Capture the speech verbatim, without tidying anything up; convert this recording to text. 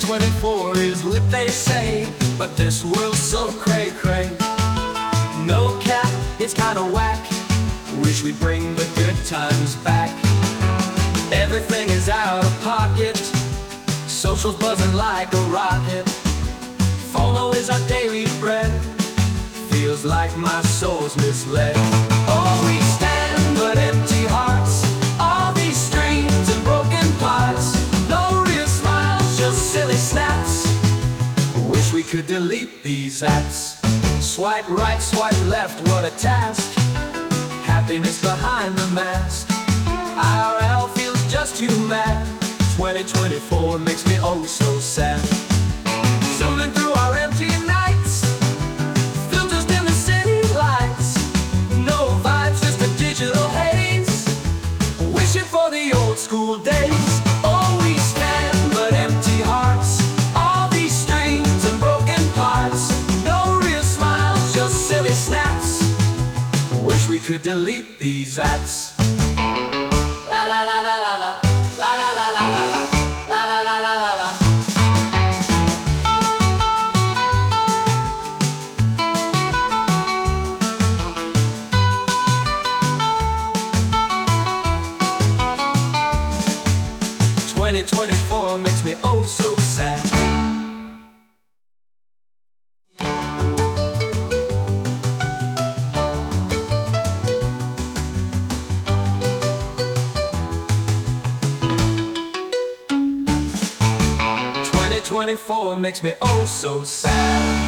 twenty-four is lit, they say, but this world's so cray-cray. No cap, it's kinda whack. Wish we'd bring the good times back. Everything is out of pocket. Social's buzzing like a rocket. FOMO is our daily bread. Feels like my soul's misled. Oh, we stand but empty hearts. All these streams and broken parts. No real smiles, just silly snaps. Wish we could delete these apps. Swipe right, swipe left, what a task. Happiness behind the mask. I R L feels just too mad. twenty twenty-four makes me oh so sad. Zooming through our empty nights, filters dim the city lights. No vibes, just a digital haze. Wishing for the old school days. Oh, we stand but empty hearts. All these strings and broken parts. No real smiles, just silly snaps. Wish we could delete these apps. La la la la la la. La la la la la la. La la la la la la. twenty twenty-four makes me oh so sad. twenty twenty-four makes me oh so sad.